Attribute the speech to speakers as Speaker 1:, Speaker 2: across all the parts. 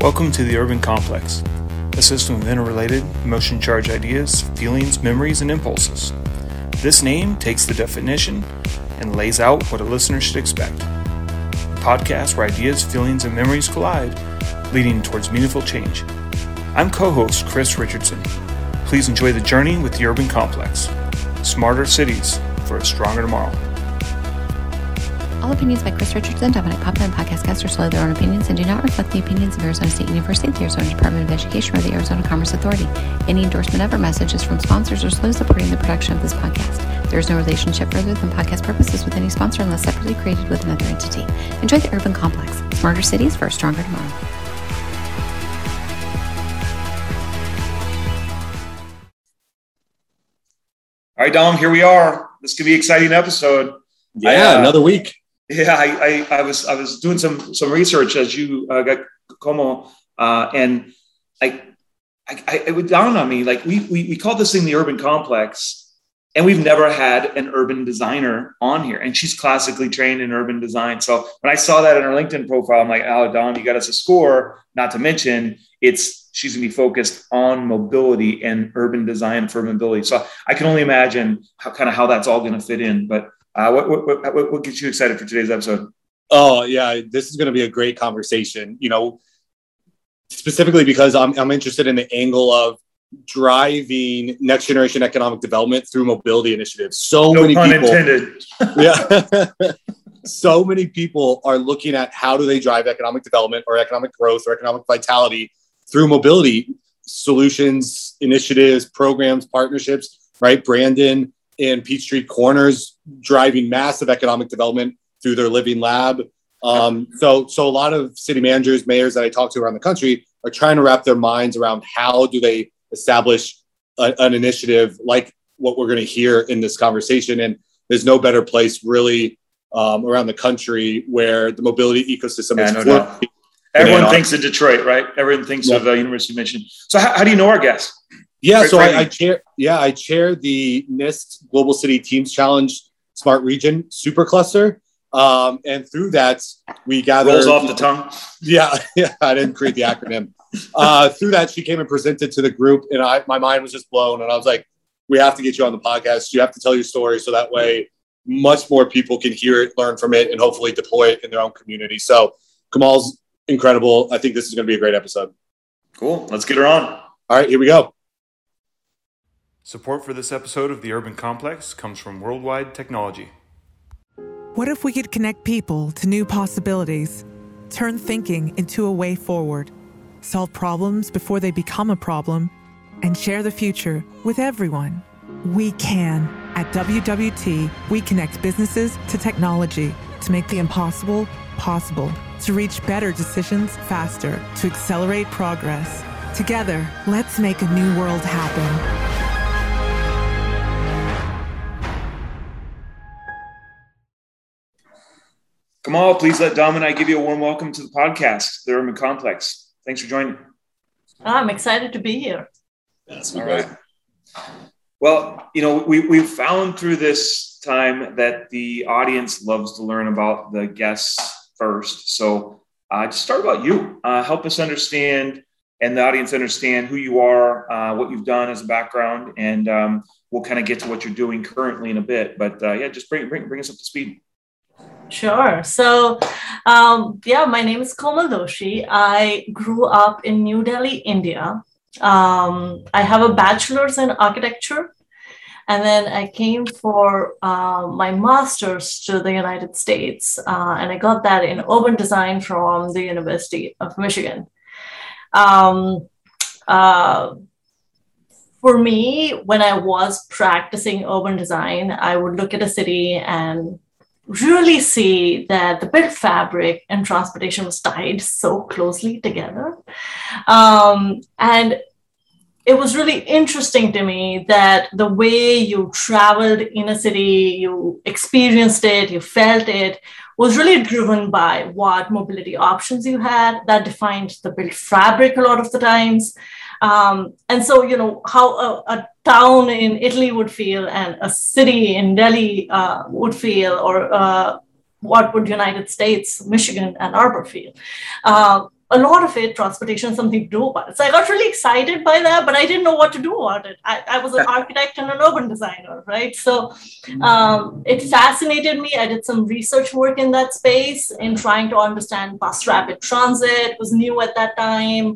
Speaker 1: Welcome to the Urban Complex, a system of interrelated, emotion-charged ideas, feelings, memories, and impulses. This name takes the definition and lays out what a listener should expect. A podcast where ideas, feelings, and memories collide, leading towards meaningful change. I'm co-host Chris Richardson. Please enjoy the journey with the Urban Complex. Smarter cities for a stronger tomorrow.
Speaker 2: All opinions by Chris Richardson, Dominic Papa, and podcast guests are solely their own opinions and do not reflect the opinions of Arizona State University, the Arizona Department of Education, or the Arizona Commerce Authority. Any endorsement of or message is from sponsors or solely supporting the production of this podcast. There is no relationship further than podcast purposes with any sponsor unless separately created with another entity. Enjoy the Urban Complex. Smarter cities for a stronger tomorrow.
Speaker 1: All right, Dom, here we are. This could be an exciting episode.
Speaker 3: Yeah, another week.
Speaker 1: Yeah, I was doing some research as you got Como, and it would dawn on me, like we call this thing the Urban Complex, and we've never had an urban designer on here, and she's classically trained in urban design. So when I saw that in her LinkedIn profile, I'm like, oh, Dawn, you got us a score. Not to mention, she's gonna be focused on mobility and urban design for mobility. So I can only imagine how that's all gonna fit in, but. What gets you excited for today's episode?
Speaker 3: Oh yeah, this is going to be a great conversation. You know, specifically because I'm interested in the angle of driving next generation economic development through mobility initiatives. No many pun people, intended. Yeah, so many people are looking at how do they drive economic development or economic growth or economic vitality through mobility solutions, initiatives, programs, partnerships. Right, Brandon and Peachtree Corners driving massive economic development through their living lab. So a lot of city managers, mayors that I talk to around the country are trying to wrap their minds around how do they establish an initiative like what we're going to hear in this conversation. And there's no better place really around the country where the mobility ecosystem is.
Speaker 1: Everyone thinks of Detroit, right? Everyone thinks of University of Michigan. So how do you know our guests?
Speaker 3: Yeah, so I chair the NIST Global City Teams Challenge Smart Region Supercluster, and through that we gather.
Speaker 1: Rolls off the tongue.
Speaker 3: Yeah, I didn't create the acronym. Through that, she came and presented to the group, and my mind was just blown. And I was like, "We have to get you on the podcast. You have to tell your story, so that way, much more people can hear it, learn from it, and hopefully deploy it in their own community." So, Kamal's incredible. I think this is going to be a great episode.
Speaker 1: Cool. Let's get her on.
Speaker 3: All right, here we go.
Speaker 1: Support for this episode of the Urban Complex comes from Worldwide Technology.
Speaker 4: What if we could connect people to new possibilities, turn thinking into a way forward, solve problems before they become a problem, and share the future with everyone? We can. At WWT, we connect businesses to technology to make the impossible possible, to reach better decisions faster, to accelerate progress. Together, let's make a new world happen.
Speaker 1: Kamal, please let Dom and I give you a warm welcome to the podcast, the Urban Complex. Thanks for joining.
Speaker 5: I'm excited to be here.
Speaker 1: That's all right. Well, we've found through this time that the audience loves to learn about the guests first. So just start about you. Help us understand and the audience understand who you are, what you've done as a background, and we'll kind of get to what you're doing currently in a bit. But just bring us up to speed.
Speaker 5: Sure. So, my name is Komal Doshi. I grew up in New Delhi, India. I have a bachelor's in architecture, and then I came for my master's to the United States, and I got that in urban design from the University of Michigan. For me, when I was practicing urban design, I would look at a city and really see that the built fabric and transportation was tied so closely together. And it was really interesting to me that the way you traveled in a city, you experienced it, you felt it, was really driven by what mobility options you had that defined the built fabric a lot of the times. And so, how a town in Italy would feel and a city in Delhi would feel, or what would United States, Michigan, Ann Arbor feel. a lot of it, transportation is something to do about it. So I got really excited by that, but I didn't know what to do about it. I was an architect and an urban designer, right? So it fascinated me. I did some research work in that space in trying to understand bus rapid transit. It was new at that time.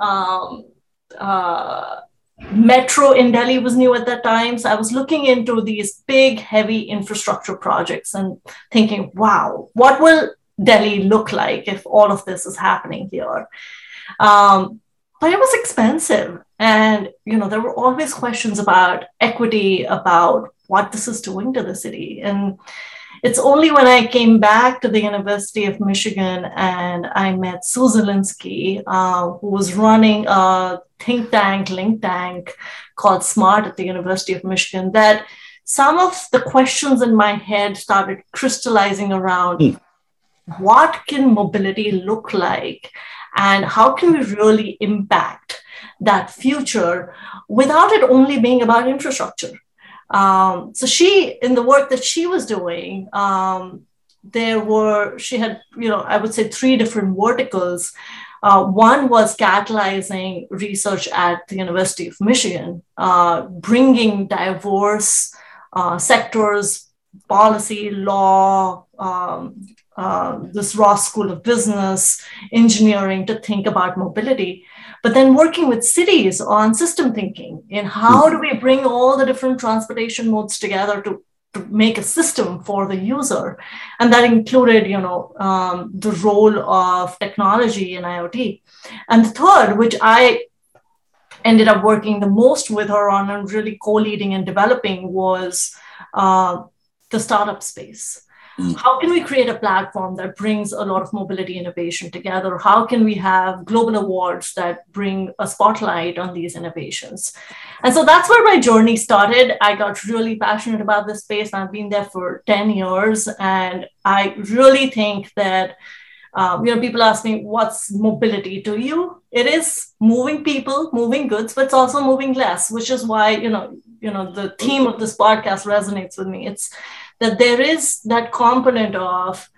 Speaker 5: Metro in Delhi was new at that time. So I was looking into these big, heavy infrastructure projects and thinking, wow, what will Delhi look like if all of this is happening here? But it was expensive. And, there were always questions about equity, about what this is doing to the city. And it's only when I came back to the University of Michigan and I met Sue Zielinski, who was running a link tank called SMART at the University of Michigan, that some of the questions in my head started crystallizing around what can mobility look like and how can we really impact that future without it only being about infrastructure. So she, in the work that she was doing, she had, I would say 3 different verticals. One was catalyzing research at the University of Michigan, bringing diverse sectors, policy, law, this Ross School of Business, engineering to think about mobility, but then working with cities on system thinking in how do we bring all the different transportation modes together to make a system for the user. And that included, the role of technology and IoT. And the third, which I ended up working the most with her on and really co-leading and developing, was the startup space. How can we create a platform that brings a lot of mobility innovation together? How can we have global awards that bring a spotlight on these innovations? And so that's where my journey started. I got really passionate about this space. I've been there for 10 years. And I really think that, people ask me, what's mobility to you? It is moving people, moving goods, but it's also moving less, which is why, the theme of this podcast resonates with me. It's that there is that component of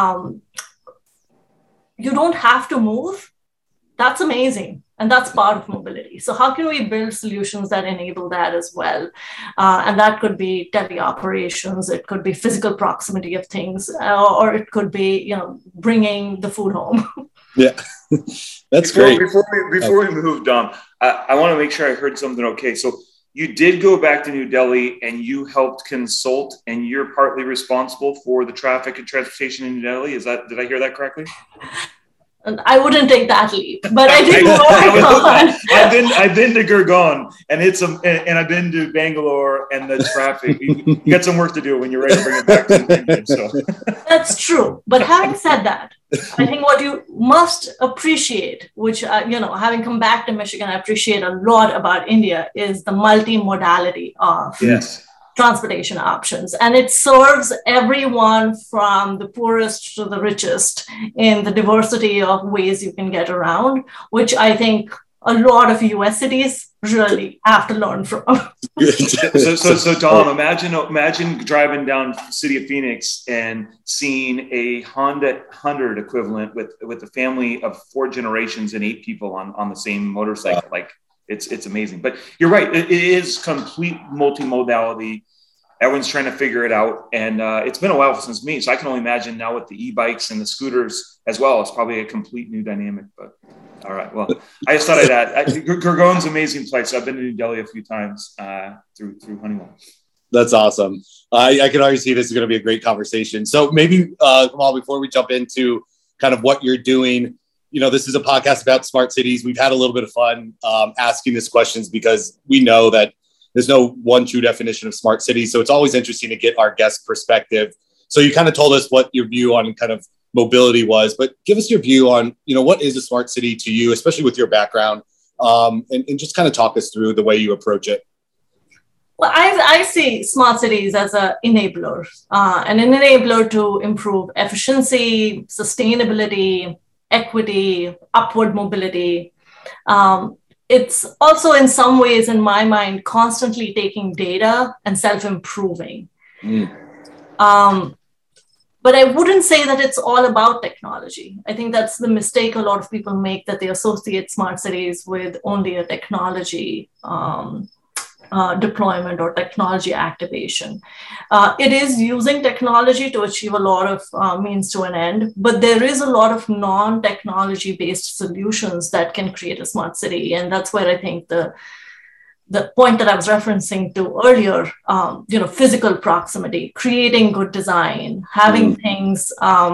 Speaker 5: you don't have to move. That's amazing. And that's part of mobility. So how can we build solutions that enable that as well? And that could be teleoperations. It could be physical proximity of things, or it could be, bringing the food home.
Speaker 3: Yeah, that's great.
Speaker 1: Before we move, Dom, I want to make sure I heard something okay. So you did go back to New Delhi and you helped consult, and you're partly responsible for the traffic and transportation in New Delhi. Did I hear that correctly?
Speaker 5: And I wouldn't take that leap, but I did work on.
Speaker 1: I've been to Gurgaon, and I've been to Bangalore, and the traffic. You got some work to do when you're ready to bring it back to India. So
Speaker 5: that's true. But having said that, I think what you must appreciate, which having come back to Michigan, I appreciate a lot about India, is the multimodality of transportation options. And it serves everyone from the poorest to the richest in the diversity of ways you can get around, which I think a lot of US cities really have to learn from.
Speaker 1: So Dom, imagine driving down the city of Phoenix and seeing a Honda 100 equivalent with a family of 4 generations and 8 people on the same motorcycle. Wow. Like it's amazing. But you're right. It is complete multimodality. Everyone's trying to figure it out. And it's been a while since me. So I can only imagine now with the e-bikes and the scooters as well. It's probably a complete new dynamic. But all right. Well, I just thought I'd add. Gurgaon's an amazing place. I've been to New Delhi a few times through Honeywell.
Speaker 3: That's awesome. I can already see this is going to be a great conversation. So maybe, Kamal, before we jump into kind of what you're doing, this is a podcast about smart cities. We've had a little bit of fun asking these questions because we know that there's no one true definition of smart cities. So it's always interesting to get our guest perspective. So you kind of told us what your view on kind of mobility was, but give us your view on, what is a smart city to you, especially with your background, and just kind of talk us through the way you approach it.
Speaker 5: Well, I see smart cities as an enabler to improve efficiency, sustainability, equity, upward mobility. It's also in some ways, in my mind, constantly taking data and self-improving. But I wouldn't say that it's all about technology. I think that's the mistake a lot of people make, that they associate smart cities with only a technology deployment or technology activation. It is using technology to achieve a lot of means to an end, but there is a lot of non-technology based solutions that can create a smart city. And that's where I think the point that I was referencing to earlier, physical proximity, creating good design, having things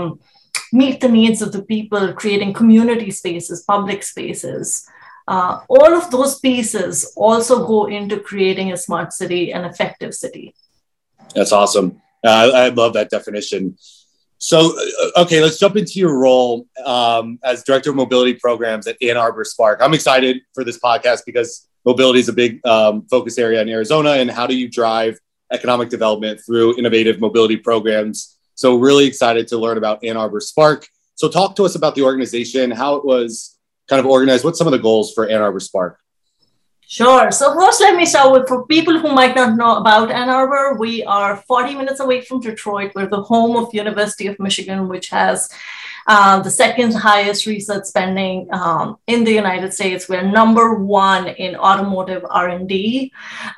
Speaker 5: meet the needs of the people, creating community spaces, public spaces. All of those pieces also go into creating a smart city, an effective city.
Speaker 3: That's awesome. I love that definition. So, okay, let's jump into your role as Director of Mobility Programs at Ann Arbor Spark. I'm excited for this podcast because mobility is a big focus area in Arizona, and how do you drive economic development through innovative mobility programs? So really excited to learn about Ann Arbor Spark. So talk to us about the organization, how it was kind of organized. What's some of the goals for Ann Arbor Spark?
Speaker 5: Sure. So first, let me start with, for people who might not know about Ann Arbor, we are 40 minutes away from Detroit. We're the home of University of Michigan, which has the second highest research spending in the United States. We're number one in automotive R&D.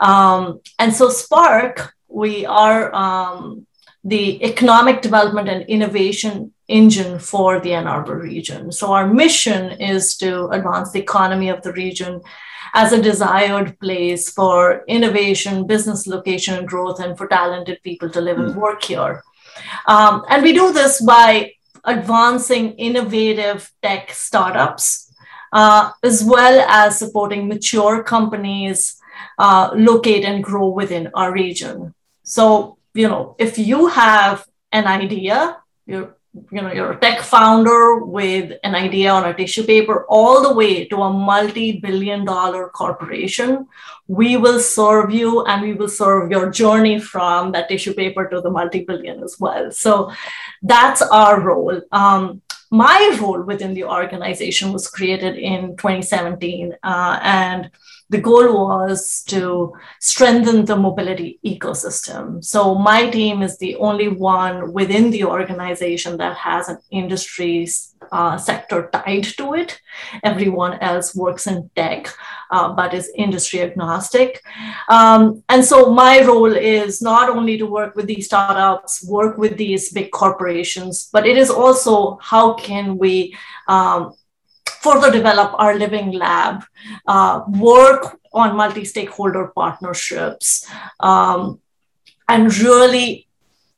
Speaker 5: And so Spark, we are the economic development and innovation engine for the Ann Arbor region. So our mission is to advance the economy of the region as a desired place for innovation, business location growth, and for talented people to live and work here. And we do this by advancing innovative tech startups, as well as supporting mature companies locate and grow within our region. So, if you have an idea, you're a tech founder with an idea on a tissue paper, all the way to a multi-billion-dollar corporation, we will serve you, and we will serve your journey from that tissue paper to the multi-billion as well. So that's our role. My role within the organization was created in 2017, and the goal was to strengthen the mobility ecosystem. So my team is the only one within the organization that has an industry sector tied to it. Everyone else works in tech, but is industry agnostic. And so my role is not only to work with these startups, work with these big corporations, but it is also how can we further develop our living lab, work on multi-stakeholder partnerships, and really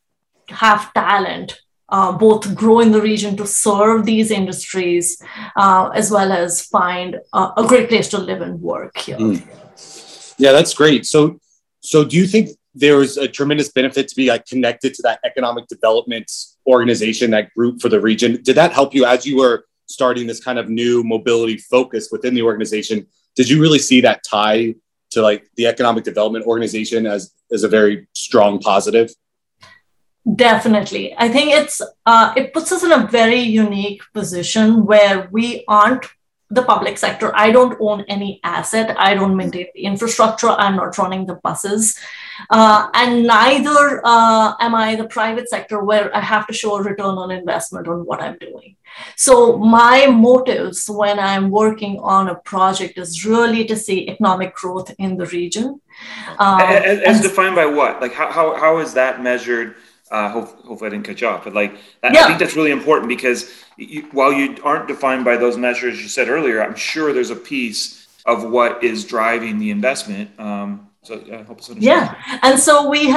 Speaker 5: have talent, both grow in the region to serve these industries, as well as find a great place to live and work here.
Speaker 3: Yeah, that's great. So do you think there's a tremendous benefit to be connected to that economic development organization, that group for the region? Did that help you as you were starting this kind of new mobility focus within the organization? Did you really see that tie to the economic development organization as a very strong positive?
Speaker 5: Definitely. I think it puts us in a very unique position where we aren't the public sector. I don't own any asset. I don't maintain the infrastructure. I'm not running the buses. And neither am I the private sector where I have to show a return on investment on what I'm doing. So my motives when I'm working on a project is really to see economic growth in the region.
Speaker 1: As defined by what? How is that measured? Hopefully I didn't cut you off, but I think that's really important because while you aren't defined by those measures you said earlier, I'm sure there's a piece of what is driving the investment. So help us understand.
Speaker 5: Yeah, and so we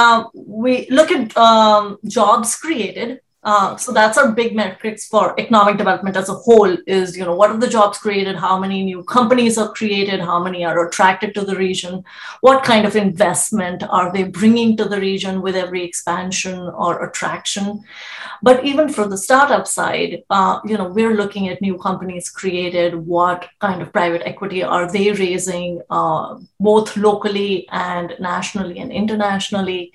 Speaker 5: look at jobs created. So that's our big metrics for economic development as a whole is, what are the jobs created? How many new companies are created? How many are attracted to the region? What kind of investment are they bringing to the region with every expansion or attraction? But even for the startup side, we're looking at new companies created. What kind of private equity are they raising, both locally and nationally and internationally?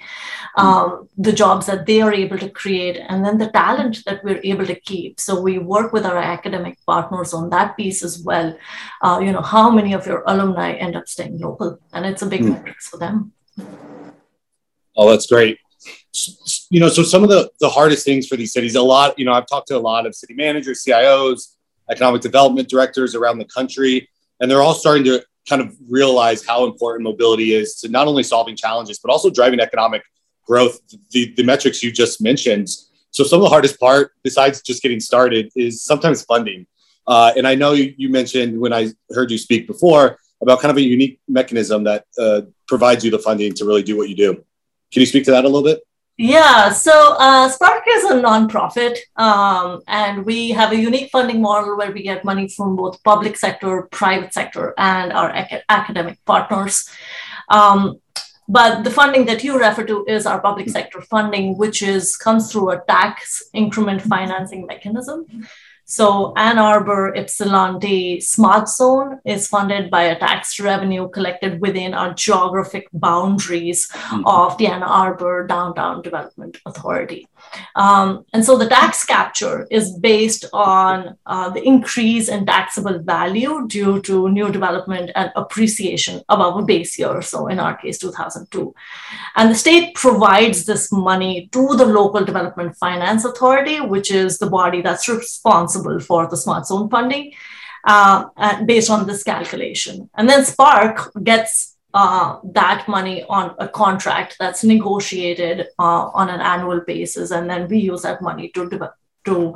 Speaker 5: The jobs that they are able to create, and then the talent that we're able to keep. So we work with our academic partners on that piece as well. How many of your alumni end up staying local? And it's a big metrics for them.
Speaker 3: Oh, that's great. So some of the hardest things for these cities, I've talked to a lot of city managers, CIOs, economic development directors around the country, and they're all starting to kind of realize how important mobility is to not only solving challenges, but also driving economic growth, the metrics you just mentioned. So some of the hardest part, besides just getting started, is sometimes funding. And I know you mentioned when I heard you speak before about kind of a unique mechanism that provides you the funding to really do what you do. Can you speak to that a little bit?
Speaker 5: Yeah, so Spark is a nonprofit, and we have a unique funding model where we get money from both public sector, private sector, and our academic partners. But the funding that you refer to is our public sector funding, which comes through a tax increment financing mechanism. So Ann Arbor Ypsilanti Smart Zone is funded by a tax revenue collected within our geographic boundaries of the Ann Arbor Downtown Development Authority. And so the tax capture is based on the increase in taxable value due to new development and appreciation above a base year, so in our case, 2002. And the state provides this money to the Local Development Finance Authority, which is the body that's responsible for the Smart Zone funding based on this calculation. And then Spark gets that money on a contract that's negotiated on an annual basis. And then we use that money to do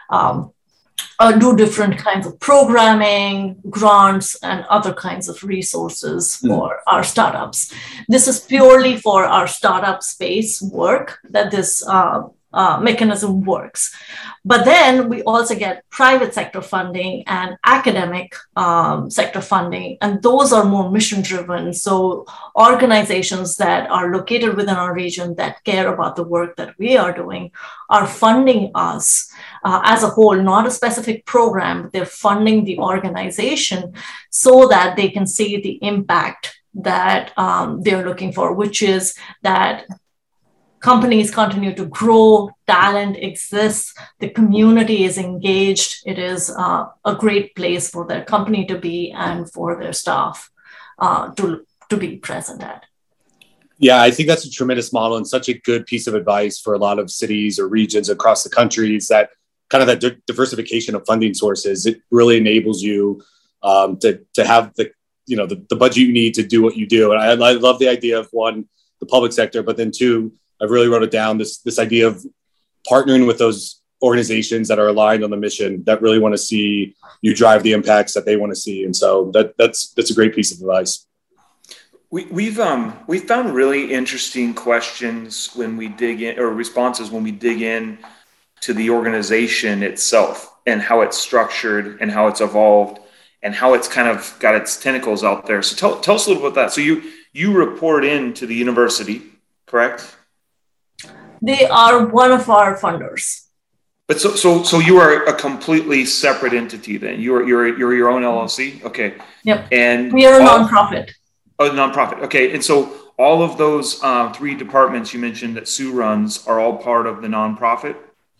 Speaker 5: different kinds of programming, grants, and other kinds of resources for our startups. This is purely for our startup space work that this mechanism works. But then we also get private sector funding and academic sector funding, and those are more mission driven. So organizations that are located within our region that care about the work that we are doing are funding us as a whole, not a specific program, but they're funding the organization so that they can see the impact that they're looking for, which is that companies continue to grow, talent exists, the community is engaged. It is a great place for their company to be and for their staff to be present at.
Speaker 3: Yeah, I think that's a tremendous model and such a good piece of advice for a lot of cities or regions across the country is that kind of that diversification of funding sources. It really enables you to have the budget you need to do what you do. And I love the idea of one, the public sector, but then two, I really wrote it down, this idea of partnering with those organizations that are aligned on the mission that really want to see you drive the impacts that they want to see. And so that's a great piece of advice.
Speaker 1: We've found really interesting questions when we dig in, or responses when we dig in to the organization itself and how it's structured and how it's evolved and how it's kind of got its tentacles out there. So tell us a little about that. So you report into the university, correct?
Speaker 5: They are one of our funders.
Speaker 1: But so you are a completely separate entity then. You're your own LLC. Okay.
Speaker 5: Yep.
Speaker 1: And
Speaker 5: we are a nonprofit.
Speaker 1: Oh, nonprofit. Okay. And so all of those three departments you mentioned that Sue runs are all part of the nonprofit.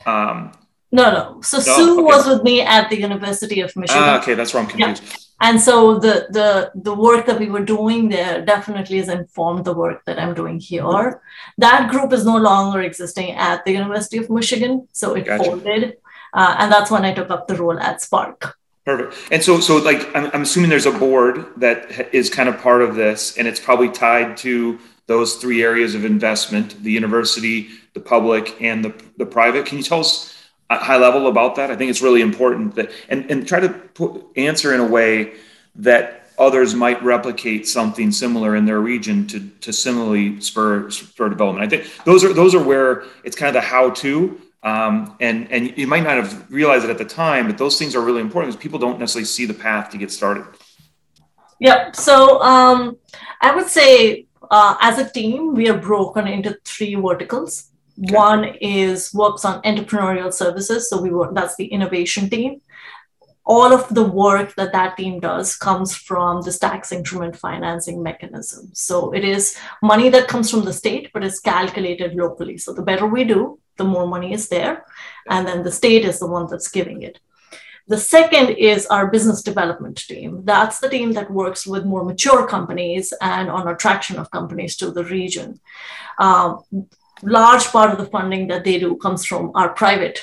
Speaker 5: No. So Sue was with me at the University of Michigan.
Speaker 1: Okay, that's where I'm confused.
Speaker 5: Yeah. And so the work that we were doing there definitely has informed the work that I'm doing here. That group is no longer existing at the University of Michigan, so it folded, and that's when I took up the role at Spark.
Speaker 1: Perfect. And so like I'm assuming there's a board that is kind of part of this, and it's probably tied to those three areas of investment: the university, the public, and the private. Can you tell us high level about that? I think it's really important that and try to answer in a way that others might replicate something similar in their region to similarly spur development. I think those are where it's kind of the how-to, and you might not have realized it at the time, but those things are really important because people don't necessarily see the path to get started.
Speaker 5: Yep. So I would say as a team, we are broken into three verticals. Okay. One is works on entrepreneurial services. So that's the innovation team. All of the work that team does comes from this tax increment financing mechanism. So it is money that comes from the state, but it's calculated locally. So the better we do, the more money is there. And then the state is the one that's giving it. The second is our business development team. That's the team that works with more mature companies and on attraction of companies to the region. large part of the funding that they do comes from our private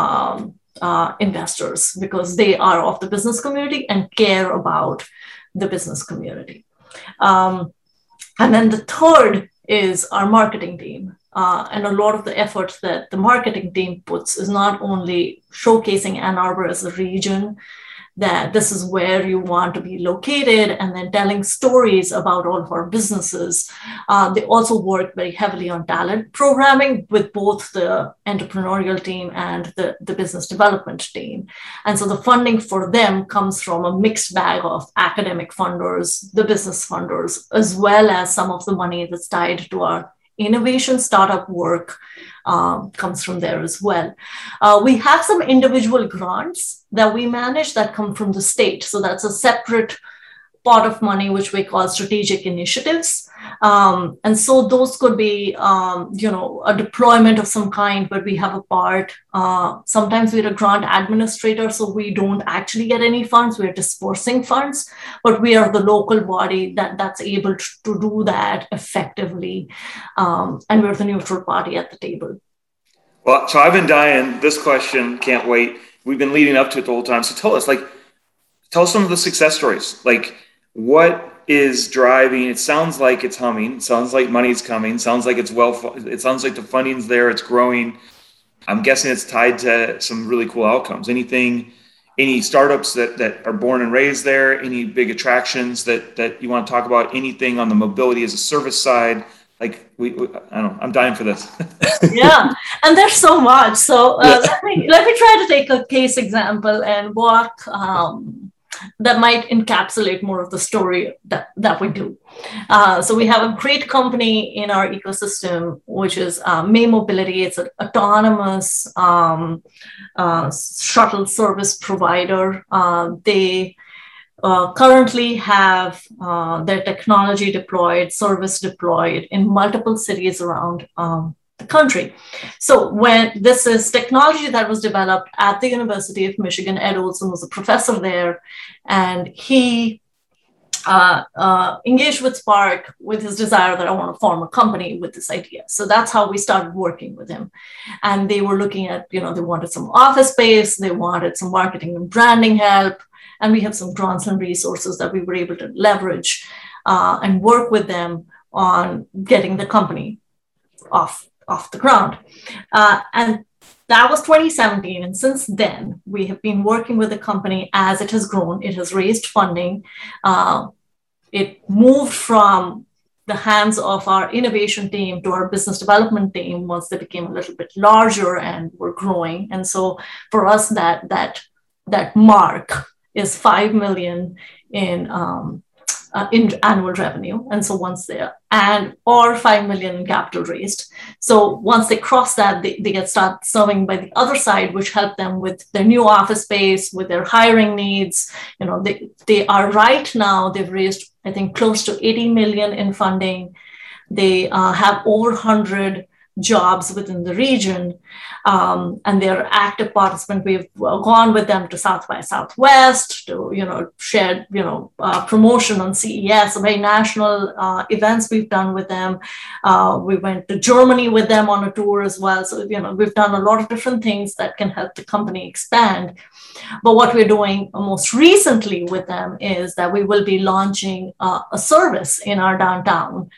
Speaker 5: investors, because they are of the business community and care about the business community. And then the third is our marketing team. And a lot of the efforts that the marketing team puts is not only showcasing Ann Arbor as a region, that this is where you want to be located, and then telling stories about all of our businesses. They also work very heavily on talent programming with both the entrepreneurial team and the business development team. And so the funding for them comes from a mixed bag of academic funders, the business funders, as well as some of the money that's tied to our innovation startup work comes from there as well. We have some individual grants that we manage that come from the state. So that's a separate pot of money, which we call strategic initiatives. And so those could be, a deployment of some kind, but we have a part. Sometimes we're a grant administrator, so we don't actually get any funds. We're dispersing funds, but we are the local body that's able to do that effectively. And we're the neutral party at the table.
Speaker 1: Well, so I've been dying. This question, can't wait. We've been leading up to it the whole time. So tell us some of the success stories. Like, what is driving? It sounds like it's humming. It sounds like money's coming. It sounds like it sounds like the funding's there. It's growing. I'm guessing it's tied to some really cool outcomes. Any startups that are born and raised there? Any big attractions that you want to talk about? Anything on the mobility as a service side? Like I don't know. I'm dying for this.
Speaker 5: Yeah, and there's so much. So let me try to take a case example and walk that might encapsulate more of the story that we do. So we have a great company in our ecosystem, which is May Mobility. It's an autonomous shuttle service provider. They currently have their technology deployed, service deployed in multiple cities around the country. So when this is technology that was developed at the University of Michigan, Ed Olson was a professor there, and he engaged with Spark with his desire that I want to form a company with this idea. So that's how we started working with him. And they were looking at, they wanted some office space, they wanted some marketing and branding help, and we have some grants and resources that we were able to leverage and work with them on getting the company off the ground. And that was 2017. And since then, we have been working with the company as it has grown. It has raised funding. It moved from the hands of our innovation team to our business development team once they became a little bit larger and were growing. And so for us, that mark is $5 million in annual revenue. And so once they're or $5 million in capital raised. So once they cross that, they start serving by the other side, which help them with their new office space, with their hiring needs. They are right now, they've raised, I think, close to 80 million in funding. They have over 100 jobs within the region, and they're active participants. We've gone with them to South by Southwest to shared promotion on CES, very national events we've done with them. We went to Germany with them on a tour as well. So we've done a lot of different things that can help the company expand. But what we're doing most recently with them is that we will be launching a service in our downtown.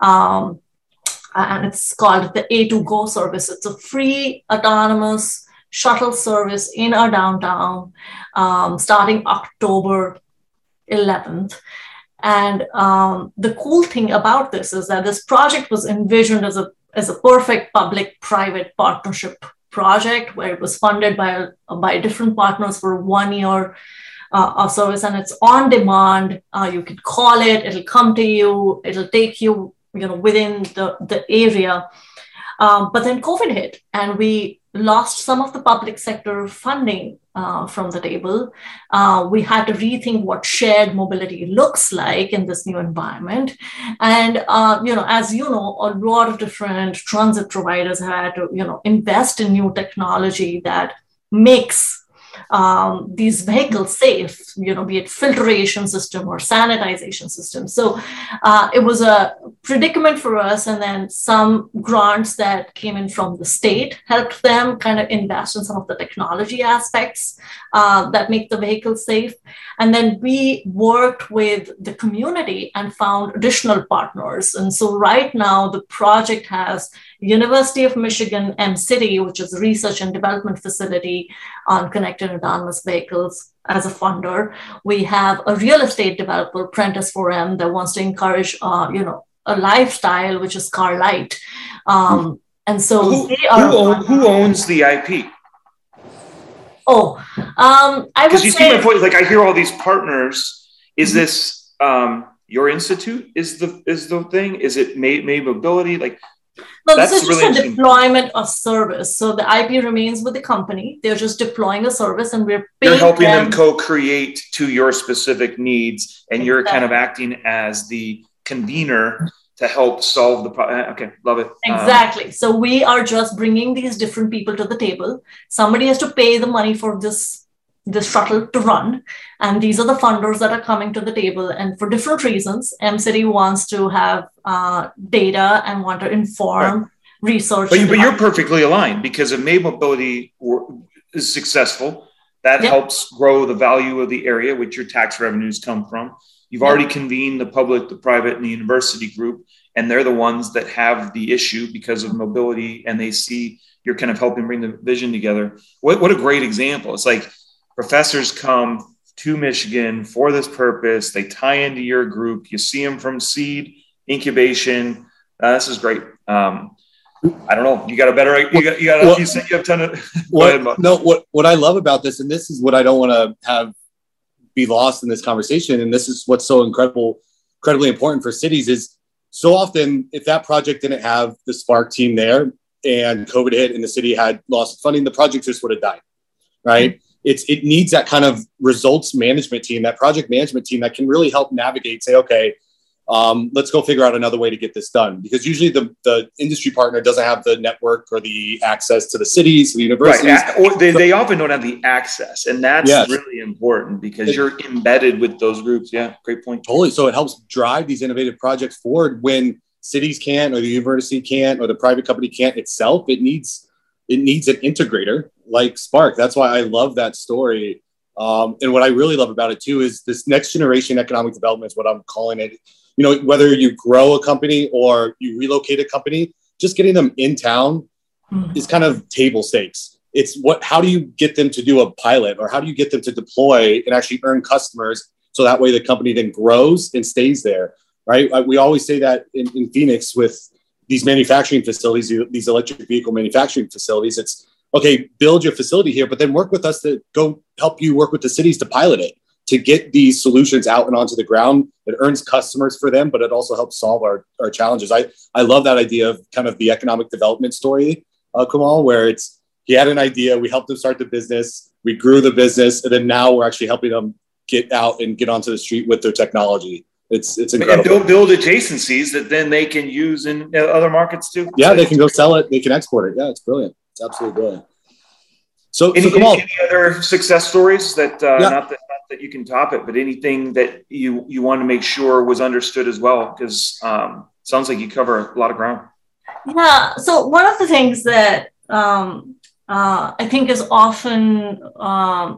Speaker 5: And it's called the A2Go service. It's a free autonomous shuttle service in our downtown starting October 11th. And the cool thing about this is that this project was envisioned as a perfect public-private partnership project where it was funded by different partners for 1 year of service, and it's on demand. You can call it, it'll come to you, it'll take you within the area. But then COVID hit and we lost some of the public sector funding from the table. We had to rethink what shared mobility looks like in this new environment. And, as a lot of different transit providers had to, invest in new technology that makes these vehicles safe, be it filtration system or sanitization system. So it was a predicament for us. And then some grants that came in from the state helped them kind of invest in some of the technology aspects that make the vehicle safe. And then we worked with the community and found additional partners. And so right now the project has University of Michigan M-City, which is a research and development facility on connected autonomous vehicles, as a funder. We have a real estate developer, Prentice 4M, that wants to encourage, a lifestyle, which is car light. And so
Speaker 1: who owns the IP?
Speaker 5: I would
Speaker 1: say, see my point. Like I hear all these partners. Is this your institute? Is the thing? Is it May Mobility? Like.
Speaker 5: No, this is really just a deployment of service. So the IP remains with the company. They're just deploying a service, and we're paying.
Speaker 1: You're helping them co-create to your specific needs, and you're kind of acting as the convener to help solve the problem. Okay, love it.
Speaker 5: Exactly. So we are just bringing these different people to the table. Somebody has to pay the money for this shuttle to run. And these are the funders that are coming to the table. And for different reasons, M-City wants to have data and want to inform research.
Speaker 1: But you're perfectly aligned, because if May Mobility is successful, that helps grow the value of the area, which your tax revenues come from. You've already convened the public, the private, and the university group, and they're the ones that have the issue because of mobility, and they see you're kind of helping bring the vision together. What a great example. It's like, professors come to Michigan for this purpose. They tie into your group. You see them from seed, incubation. This is great. I don't know. You got a better. You said you have a ton of.
Speaker 3: What I love about this, and this is what I don't want to have be lost in this conversation, and this is what's so incredibly important for cities, is so often if that project didn't have the Spark team there and COVID hit and the city had lost funding, the project just would have died, right? Mm-hmm. It needs that kind of results management team, that project management team that can really help navigate, say, okay, let's go figure out another way to get this done. Because usually the industry partner doesn't have the network or the access to the cities, the universities.
Speaker 1: Right. Or they often don't have the access. And that's really important, because you're embedded with those groups. Yeah, great point.
Speaker 3: Totally. So it helps drive these innovative projects forward when cities can't, or the university can't, or the private company can't itself. It needs an integrator like Spark. That's why I love that story. And what I really love about it too is this next generation economic development is what I'm calling it. Whether you grow a company or you relocate a company, just getting them in town is kind of table stakes. It's how do you get them to do a pilot, or how do you get them to deploy and actually earn customers, so that way the company then grows and stays there, right? We always say that in Phoenix with these manufacturing facilities, these electric vehicle manufacturing facilities, it's okay, build your facility here, but then work with us to go help you work with the cities to pilot it, to get these solutions out and onto the ground. It earns customers for them, but it also helps solve our challenges. I love that idea of kind of the economic development story, Kamal, where he had an idea, we helped him start the business, we grew the business, and then now we're actually helping them get out and get onto the street with their technology. It's incredible.
Speaker 1: And build adjacencies that then they can use in other markets too.
Speaker 3: Yeah, they can go sell it. They can export it. Yeah, it's brilliant. It's absolutely brilliant. So
Speaker 1: any other success stories that not that you can top it, but anything that you want to make sure was understood as well? Because sounds like you cover a lot of ground.
Speaker 5: Yeah. So one of the things that I think is often, I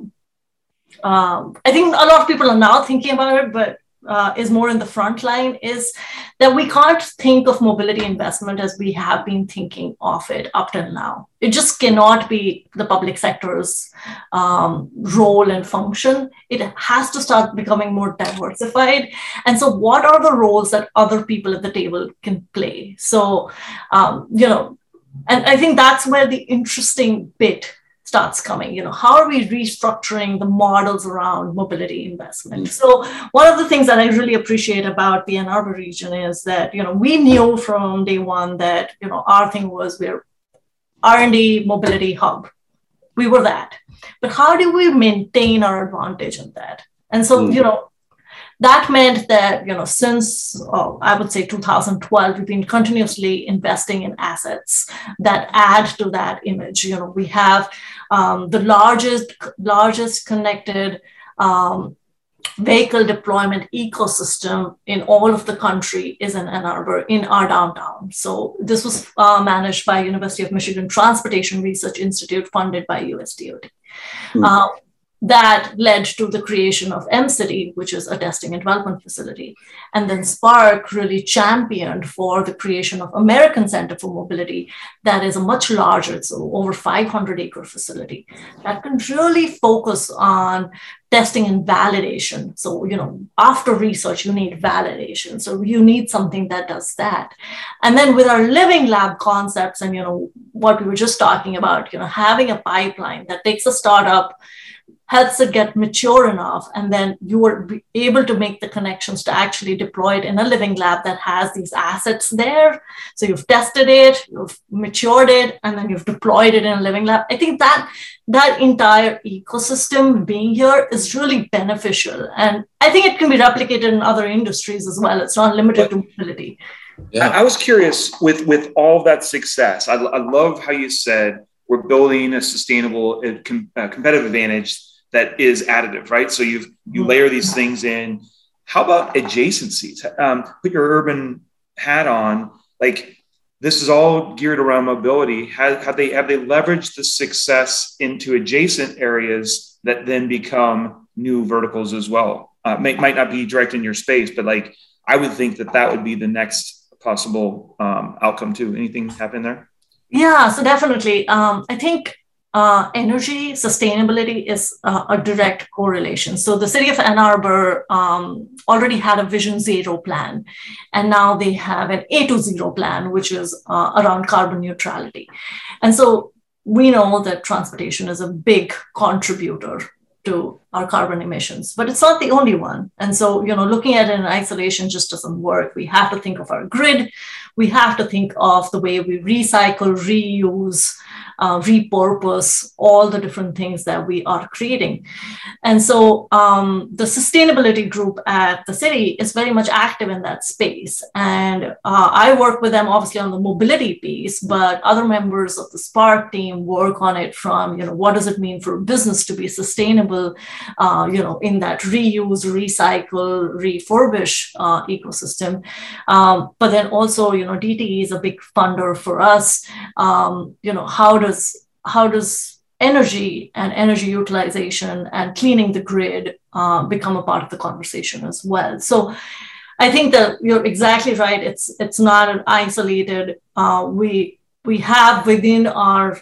Speaker 5: think a lot of people are now thinking about it, but is more in the front line, is that we can't think of mobility investment as we have been thinking of it up till now. It just cannot be the public sector's role and function. It has to start becoming more diversified. And so what are the roles that other people at the table can play? So, and I think that's where the interesting bit starts coming. How are we restructuring the models around mobility investment? So one of the things that I really appreciate about the Ann Arbor region is that, we knew from day one that, our thing was we're R&D mobility hub. We were that. But how do we maintain our advantage in that? And so, that meant that, since I would say 2012, we've been continuously investing in assets that add to that image. We have the largest connected vehicle deployment ecosystem in all of the country is in Ann Arbor, in our downtown. So this was managed by University of Michigan Transportation Research Institute, funded by USDOT. That led to the creation of MCity, which is a testing and development facility. And then Spark really championed for the creation of American Center for Mobility. That is a much larger, so over 500-acre facility that can really focus on testing and validation. So, after research, you need validation. So you need something that does that. And then with our living lab concepts and, what we were just talking about, having a pipeline that takes a startup, helps it get mature enough, and then you are able to make the connections to actually deploy it in a living lab that has these assets there. So you've tested it, you've matured it, and then you've deployed it in a living lab. I think that entire ecosystem being here is really beneficial. And I think it can be replicated in other industries as well. It's not limited to mobility.
Speaker 1: Yeah. I was curious with all that success. I love how you said we're building a sustainable competitive advantage that is additive, right? So you layer these things in. How about adjacencies? Put your urban hat on. Like, this is all geared around mobility. Have they leveraged the success into adjacent areas that then become new verticals as well? Might not be direct in your space, but like, I would think that would be the next possible outcome too. Anything happen there?
Speaker 5: Yeah, so definitely. I think energy sustainability is a direct correlation. So the city of Ann Arbor already had a Vision Zero plan, and now they have an A2Zero plan, which is around carbon neutrality. And so we know that transportation is a big contributor to our carbon emissions, but it's not the only one. And so, looking at it in isolation just doesn't work. We have to think of our grid. We have to think of the way we recycle, reuse, repurpose all the different things that we are creating. And so the sustainability group at the city is very much active in that space. And I work with them obviously on the mobility piece, but other members of the Spark team work on it from, what does it mean for business to be sustainable, in that reuse, recycle, refurbish ecosystem. But then also, DTE is a big funder for us. How does energy and energy utilization and cleaning the grid become a part of the conversation as well? So I think that you're exactly right. It's not an isolated. We have within our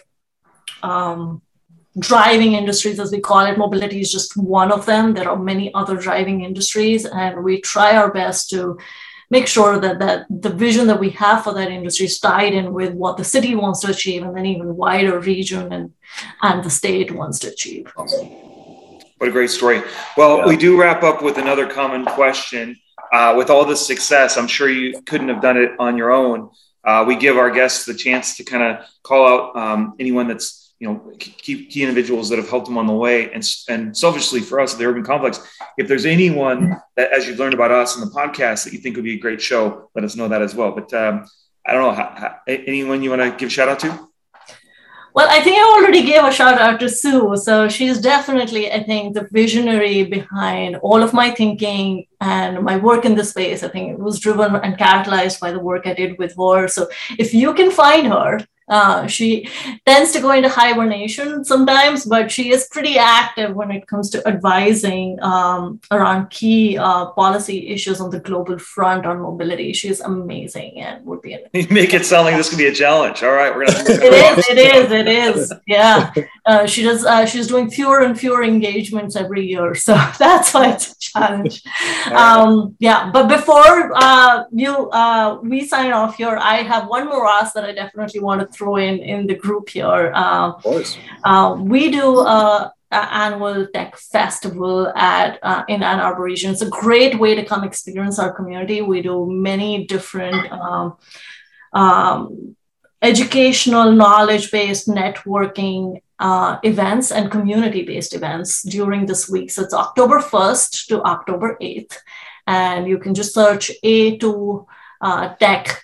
Speaker 5: driving industries, as we call it, mobility is just one of them. There are many other driving industries, and we try our best to make sure that the vision that we have for that industry is tied in with what the city wants to achieve, and then even wider region and the state wants to achieve.
Speaker 1: Awesome. What a great story. Well, We do wrap up with another common question. With all this success, I'm sure you couldn't have done it on your own. We give our guests the chance to kind of call out anyone that's, key individuals that have helped them on the way. And selfishly for us at the Urban Complex, if there's anyone that, as you've learned about us in the podcast, that you think would be a great show, let us know that as well. But I don't know, anyone you want to give a shout out to?
Speaker 5: Well, I think I already gave a shout out to Sue. So she's definitely, I think, the visionary behind all of my thinking and my work in this space. I think it was driven and catalyzed by the work I did with her. So if you can find her, she tends to go into hibernation sometimes, but she is pretty active when it comes to advising around key policy issues on the global front on mobility. She's amazing and would be.
Speaker 1: You make it sound like this could be a challenge. All right, we're gonna.
Speaker 5: It is. Yeah, she's doing fewer and fewer engagements every year, so that's why it's a challenge. Yeah, but before we sign off here, I have one more ask that I definitely want to throw in the group here.
Speaker 3: Of course.
Speaker 5: We do an annual tech festival in Ann Arbor region. It's a great way to come experience our community. We do many different educational, knowledge-based networking events and community-based events during this week. So it's October 1st to October 8th. And you can just search A2 Tech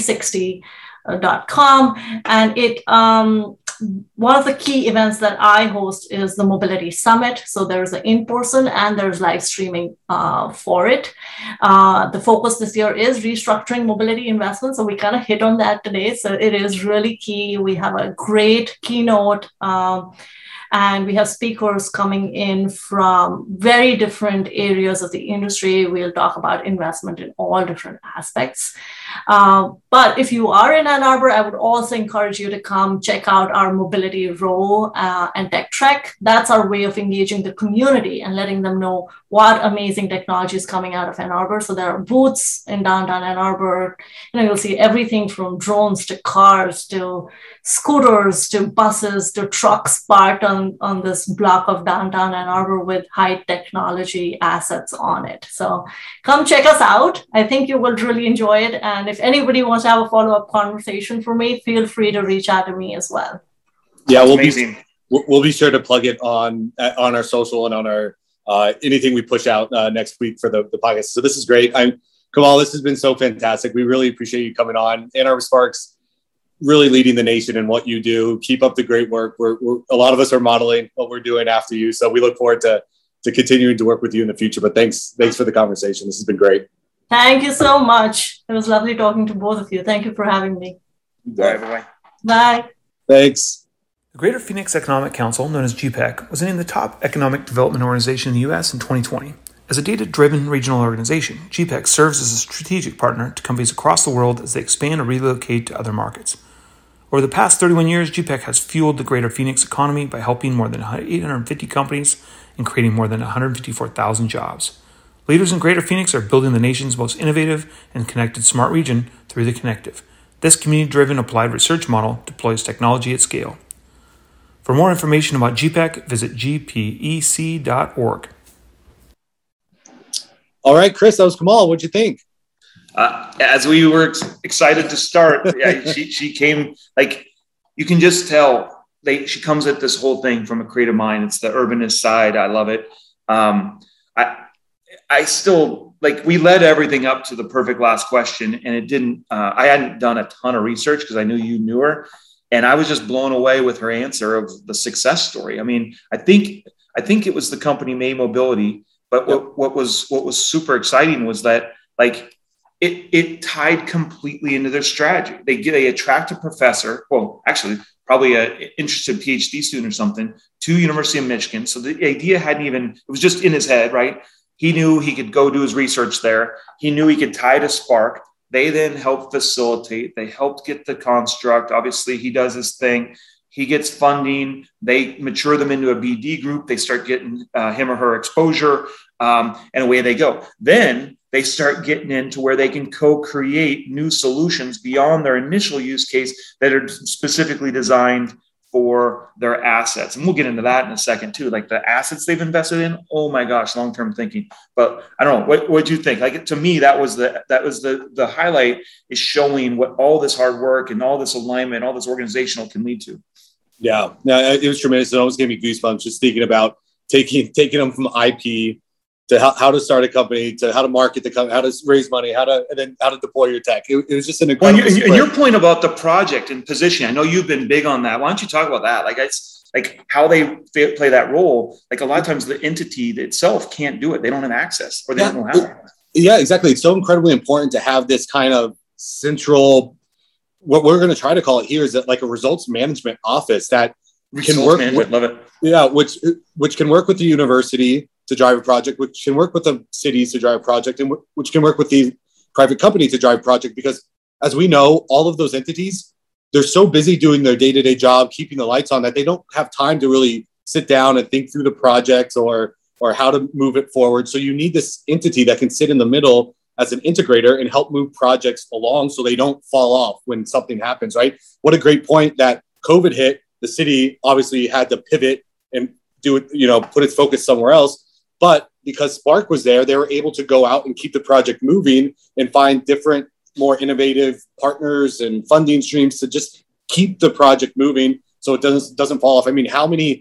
Speaker 5: 360.com. And it one of the key events that I host is the Mobility Summit. So there's an in-person and there's live streaming for it. The focus this year is restructuring mobility investments. So we kind of hit on that today. So it is really key. We have a great keynote. And we have speakers coming in from very different areas of the industry. We'll talk about investment in all different aspects. But if you are in Ann Arbor, I would also encourage you to come check out our Mobility Row and Tech Trek. That's our way of engaging the community and letting them know what amazing technology is coming out of Ann Arbor. So there are booths in downtown Ann Arbor. You'll see everything from drones to cars to scooters to buses to trucks parked on this block of downtown Ann Arbor with high technology assets on it. So come check us out. I think you will really enjoy it. And if anybody wants to have a follow-up conversation for me, feel free to reach out to me as well.
Speaker 3: Yeah, we'll be sure to plug it on our social and on our anything we push out next week for the podcast. So this is great. Kamal, this has been so fantastic. We really appreciate you coming on. Ann Arbor Sparks really leading the nation in what you do. Keep up the great work. We're a lot of us are modeling what we're doing after you. So we look forward to continuing to work with you in the future. But thanks for the conversation. This has been great.
Speaker 5: Thank you so much. It was lovely talking to both of you. Thank you for having me.
Speaker 1: Bye.
Speaker 5: Bye.
Speaker 3: Thanks.
Speaker 6: The Greater Phoenix Economic Council, known as GPEC, was named the top economic development organization in the U.S. in 2020. As a data-driven regional organization, GPEC serves as a strategic partner to companies across the world as they expand or relocate to other markets. Over the past 31 years, GPEC has fueled the Greater Phoenix economy by helping more than 850 companies and creating more than 154,000 jobs. Leaders in Greater Phoenix are building the nation's most innovative and connected smart region through the Connective. This community-driven applied research model deploys technology at scale. For more information about GPEC, visit gpec.org.
Speaker 3: All right, Chris, that was Kamal. What'd you think?
Speaker 1: As we were excited to start, she came, like, you can just tell she comes at this whole thing from a creative mind. It's the urbanist side. I love it. I still, like, we led everything up to the perfect last question, and it didn't, I hadn't done a ton of research because I knew you knew her, and I was just blown away with her answer of the success story. I mean, I think it was the company May Mobility, but what was super exciting was that, like, it tied completely into their strategy. They attract a professor, well, actually, probably an interested PhD student or something, to University of Michigan. So the idea it was just in his head, right? He knew he could go do his research there. He knew he could tie to Spark. They then helped facilitate. They helped get the construct. Obviously, he does his thing. He gets funding. They mature them into a BD group. They start getting him or her exposure, and away they go. Then they start getting into where they can co-create new solutions beyond their initial use case that are specifically designed for their assets. And we'll get into that in a second too. Like the assets they've invested in, oh my gosh, long-term thinking. But I don't know, what do you think? Like, to me, that was the highlight, is showing what all this hard work and all this alignment, all this organizational can lead to.
Speaker 3: Yeah, it was tremendous. It almost gave me goosebumps just thinking about taking them from IP to how to start a company, to how to market the company, how to raise money, and then how to deploy your tech. It was just an incredible.
Speaker 1: And your point about the project and positioning, I know you've been big on that. Why don't you talk about that? Like, it's like how they play that role. Like, a lot of times the entity itself can't do it. They don't have access, or they don't know how.
Speaker 3: Yeah, exactly. It's so incredibly important to have this kind of central, what we're going to try to call it here, is that like a results management office that can work with,
Speaker 1: love it.
Speaker 3: Yeah, which can work with the university to drive a project, which can work with the cities to drive a project, and which can work with the private company to drive a project. Because as we know, all of those entities, they're so busy doing their day-to-day job, keeping the lights on, that they don't have time to really sit down and think through the projects or how to move it forward. So you need this entity that can sit in the middle as an integrator and help move projects along so they don't fall off when something happens, right? What a great point that COVID hit. The city obviously had to pivot and do it, put its focus somewhere else. But because Spark was there, they were able to go out and keep the project moving and find different, more innovative partners and funding streams to just keep the project moving. so it doesn't fall off. I mean,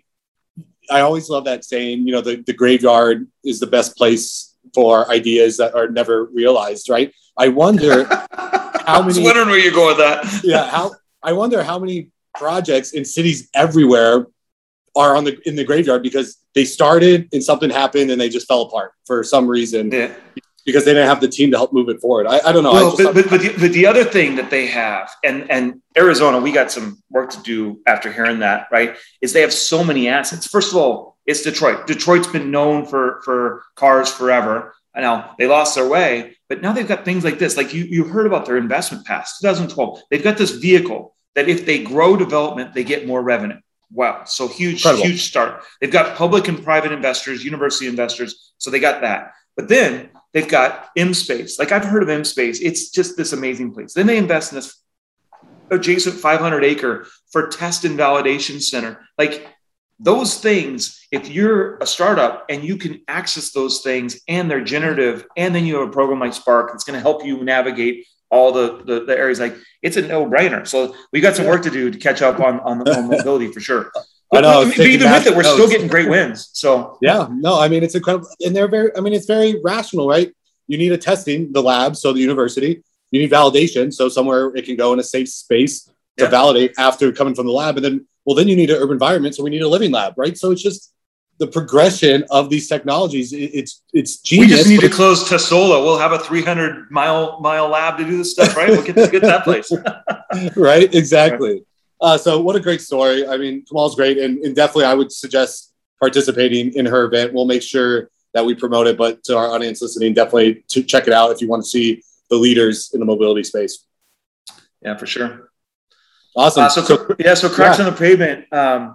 Speaker 3: I always love that saying, the graveyard is the best place for ideas that are never realized, right? I wonder how many. I was
Speaker 1: wondering where you go with that.
Speaker 3: Yeah, I wonder how many projects in cities everywhere are in the graveyard because they started and something happened and they just fell apart for some reason. Yeah. Because they didn't have the team to help move it forward. I don't know.
Speaker 1: Well, but the other thing that they have, and Arizona, we got some work to do after hearing that, right, is they have so many assets. First of all, it's Detroit. Detroit's been known for cars forever. Now, they lost their way, but now they've got things like this. Like you heard about their investment pass, 2012. They've got this vehicle that if they grow development, they get more revenue. Wow. So huge start. They've got public and private investors, university investors. So they got that. But then they've got M-Space. Like I've heard of M-Space. It's just this amazing place. Then they invest in this adjacent 500-acre for test and validation center. Like those things, if you're a startup and you can access those things and they're generative, and then you have a program like Spark that's going to help you navigate all the areas, like it's a no-brainer. So we got some work to do to catch up on mobility for sure.
Speaker 3: I know.
Speaker 1: Even with it, we're still getting great wins. So
Speaker 3: yeah, no, I mean, it's incredible. And it's very rational, right? You need the lab, so the university, you need validation. So somewhere it can go in a safe space to validate after coming from the lab. And then you need an urban environment. So we need a living lab, right? So it's just the progression of these technologies. It's genius.
Speaker 1: We just need to close Tessola. We'll have a 300-mile lab to do this stuff, right? We'll get that place.
Speaker 3: Right, exactly. So what a great story. I mean, Kamal's great. And definitely I would suggest participating in her event. We'll make sure that we promote it, but to our audience listening, definitely to check it out if you want to see the leaders in the mobility space.
Speaker 1: Yeah, for sure.
Speaker 3: Awesome.
Speaker 1: So Cracks on the Pavement.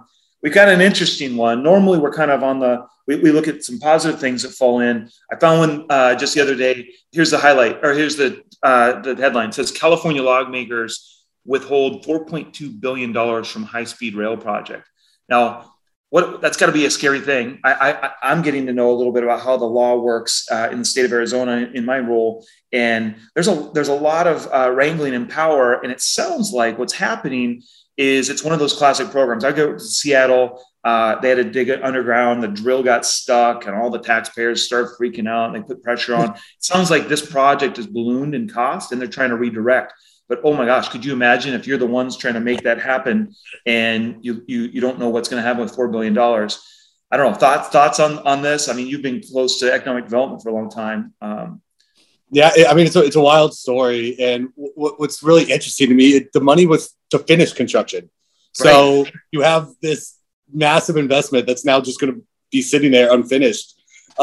Speaker 1: We got an interesting one. Normally we're kind of we look at some positive things that fall in. I found one just the other day. Here's the highlight, or here's the headline. It says California lawmakers withhold $4.2 billion from high-speed rail project. Now, that's got to be a scary thing. I'm getting to know a little bit about how the law works in the state of Arizona in my role, and there's a lot of wrangling in power. And it sounds like what's happening is it's one of those classic programs. I go to Seattle. They had to dig it underground. The drill got stuck, and all the taxpayers start freaking out. And they put pressure on. It sounds like this project is ballooned in cost, and they're trying to redirect. But oh my gosh, could you imagine if you're the ones trying to make that happen and you don't know what's going to happen with $4 billion? I don't know. Thoughts on this? I mean, you've been close to economic development for a long time.
Speaker 3: Yeah, I mean, it's a wild story. And what's really interesting to me, the money was to finish construction. So you have this massive investment that's now just going to be sitting there unfinished.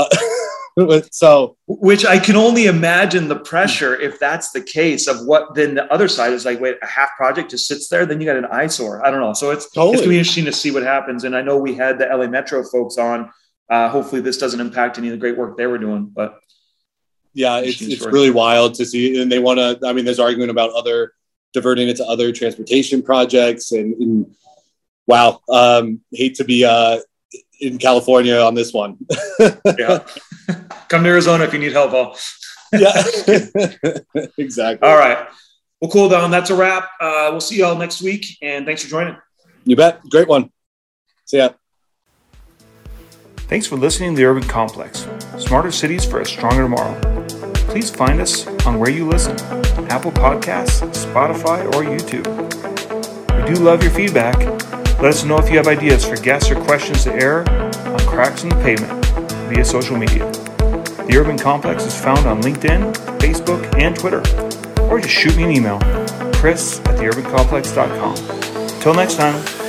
Speaker 3: Which
Speaker 1: I can only imagine the pressure if that's the case of what then the other side is like, wait, a half project just sits there, then you got an eyesore. I don't know. So it's going to be interesting to see what happens. And I know we had the LA Metro folks on. Hopefully this doesn't impact any of the great work they were doing, but
Speaker 3: yeah, it's really wild to see. And they want to, I mean, there's argument about diverting it to other transportation projects and wow. Hate to be in California on this one.
Speaker 1: Yeah. Come to Arizona if you need help, Paul.
Speaker 3: Yeah, exactly.
Speaker 1: All right. Well, cool, Don. That's a wrap. We'll see you all next week. And thanks for joining.
Speaker 3: You bet. Great one. See ya.
Speaker 6: Thanks for listening to The Urban Complex. Smarter cities for a stronger tomorrow. Please find us on where you listen. Apple Podcasts, Spotify, or YouTube. We do love your feedback. Let us know if you have ideas for guests or questions to air on Cracks in the Pavement via social media. The Urban Complex is found on LinkedIn, Facebook, and Twitter. Or just shoot me an email, chris@theurbancomplex.com. Till next time.